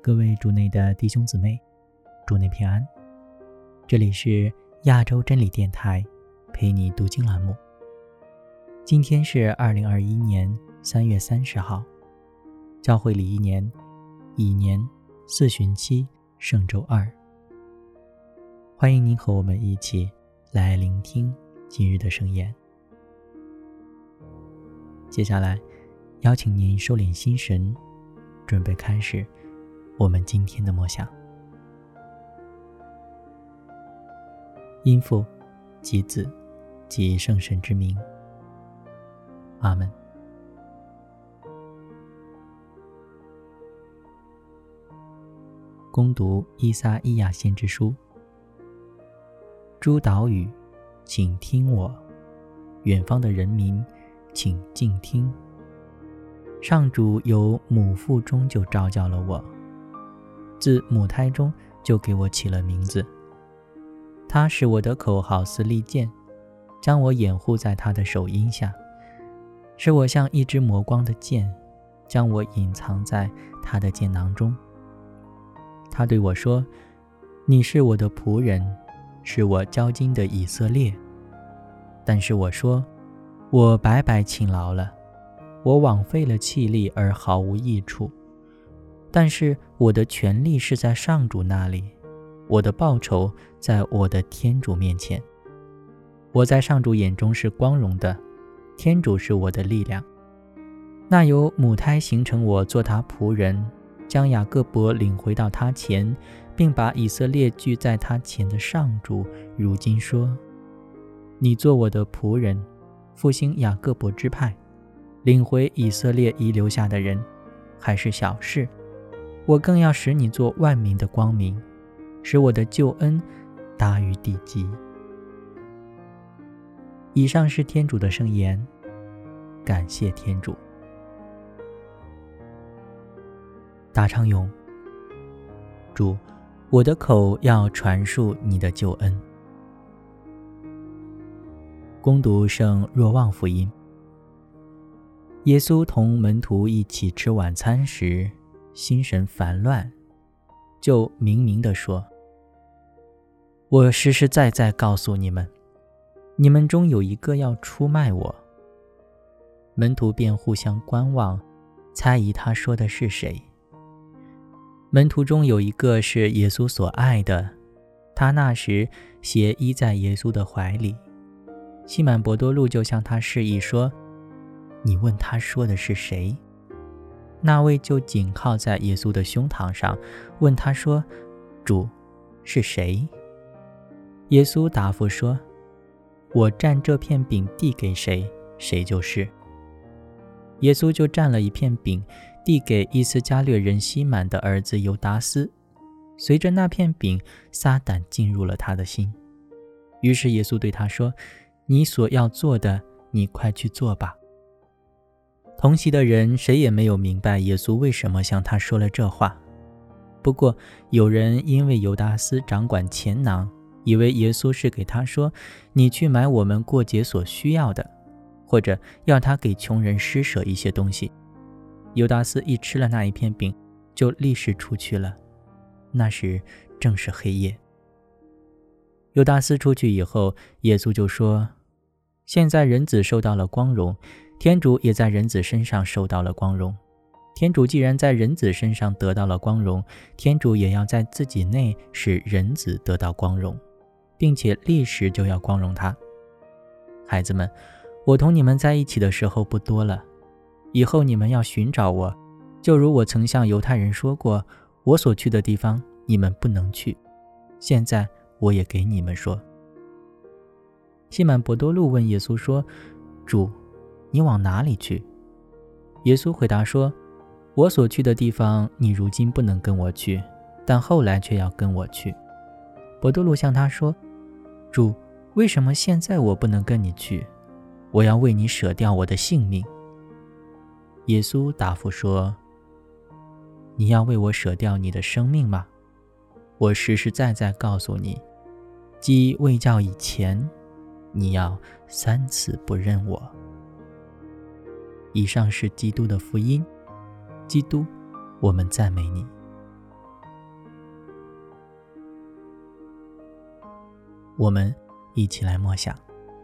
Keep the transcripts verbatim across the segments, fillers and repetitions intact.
各位主内的弟兄姊妹，主内平安。这里是亚洲真理电台陪你读经栏目。今天是二零二一年三月三十号，教会里一年乙年四旬期圣周二。欢迎您和我们一起来聆听今日的圣言。接下来邀请您收敛心神，准备开始我们今天的默想。因父及子及圣神之名，阿们。恭读依撒意亚先知书。诸岛屿，请听我；远方的人民，请静听。上主由母腹中就召叫了我，自母胎中就给我起了名字。他使我的口好似利剑，将我掩护在他的手荫下，使我像一支磨光的剑，将我隐藏在他的剑囊中。他对我说：你是我的仆人，是我交金的以色列。但是我说：我白白勤劳了，我枉费了气力而毫无益处。但是我的权力是在上主那里，我的报酬在我的天主面前。我在上主眼中是光荣的，天主是我的力量。那由母胎形成我做他仆人，将雅各伯领回到他前，并把以色列聚在他前的上主，如今说：你做我的仆人，复兴雅各伯支派，领回以色列遗留下的人，还是小事。我更要使你做万民的光明，使我的救恩达于地极。以上是天主的圣言，感谢天主。答唱咏。主，我的口要传述你的救恩。恭读圣若望福音。耶稣同门徒一起吃晚餐时，心神烦乱，就明明地说：我实实在在告诉你们，你们中有一个要出卖我。门徒便互相观望，猜疑他说的是谁。门徒中有一个是耶稣所爱的，他那时斜依在耶稣的怀里。西满伯多禄就向他示意说：你问他说的是谁？那位就紧靠在耶稣的胸膛上，问他说：主，是谁？耶稣答复说：我蘸这片饼递给谁，谁就是。耶稣就蘸了一片饼，递给伊斯加略人西满的儿子犹达斯。随着那片饼，撒旦进入了他的心。于是耶稣对他说：你所要做的，你快去做吧。同席的人谁也没有明白耶稣为什么向他说了这话。不过有人因为犹达斯掌管钱囊，以为耶稣是给他说：你去买我们过节所需要的，或者要他给穷人施舍一些东西。犹达斯一吃了那一片饼，就立时出去了。那时正是黑夜。犹达斯出去以后，耶稣就说：现在人子受到了光荣，天主也在人子身上受到了光荣。天主既然在人子身上得到了光荣，天主也要在自己内使人子得到光荣，并且立时就要光荣他。孩子们，我同你们在一起的时候不多了，以后你们要寻找我，就如我曾向犹太人说过，我所去的地方你们不能去，现在我也给你们说。西满伯多禄问耶稣说：主，你往哪里去？耶稣回答说：我所去的地方你如今不能跟我去，但后来却要跟我去。伯多禄向他说：主，为什么现在我不能跟你去？我要为你舍掉我的性命。耶稣答复说：你要为我舍掉你的生命吗？我实实在在告诉你，即未教以前，你要三次不认我。以上是基督的福音。基督，我们赞美你。 我们一起来默想。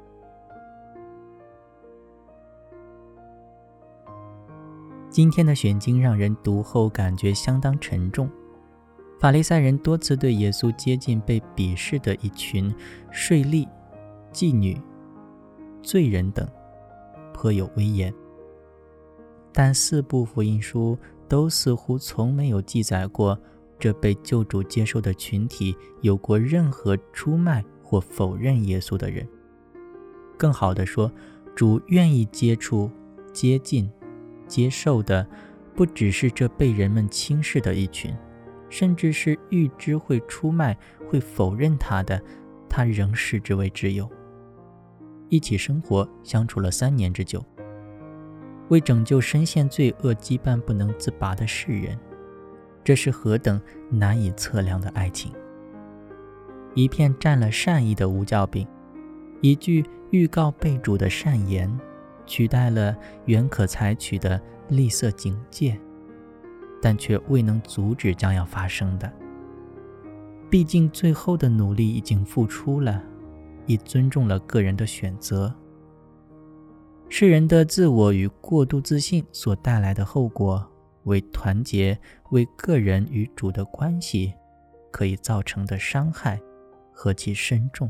今天的选经让人读后感觉相当沉重。法利赛人多次对耶稣接近被鄙视的一群税吏、妓女、罪人等颇有威严，但四部福音书都似乎从没有记载过这被救主接受的群体有过任何出卖或否认耶稣的人。更好地说，主愿意接触、接近、接受的不只是这被人们轻视的一群，甚至是预知会出卖、会否认他的，他仍视之为挚友。一起生活相处了三年之久，为拯救深陷罪恶羁绊不能自拔的世人，这是何等难以测量的爱情。一片沾了善意的无酵饼，一句预告被主的善言，取代了原可采取的厉色警戒，但却未能阻止将要发生的。毕竟最后的努力已经付出了，亦尊重了个人的选择。世人的自我与过度自信所带来的后果，为团结、为个人与主的关系可以造成的伤害何其深重。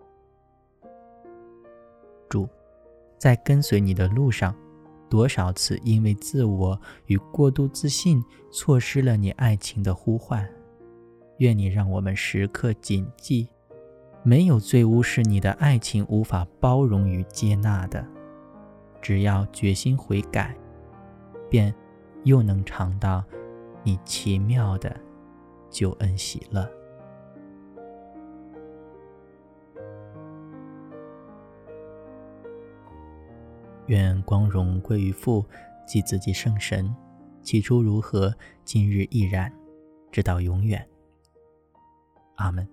主，在跟随你的路上，多少次因为自我与过度自信错失了你爱情的呼唤。愿你让我们时刻谨记，没有罪污是你的爱情无法包容与接纳的。只要决心悔改，便又能尝到你奇妙的救恩喜乐。愿光荣归于父及子及圣神，起初如何，今日亦然，直到永远。阿们。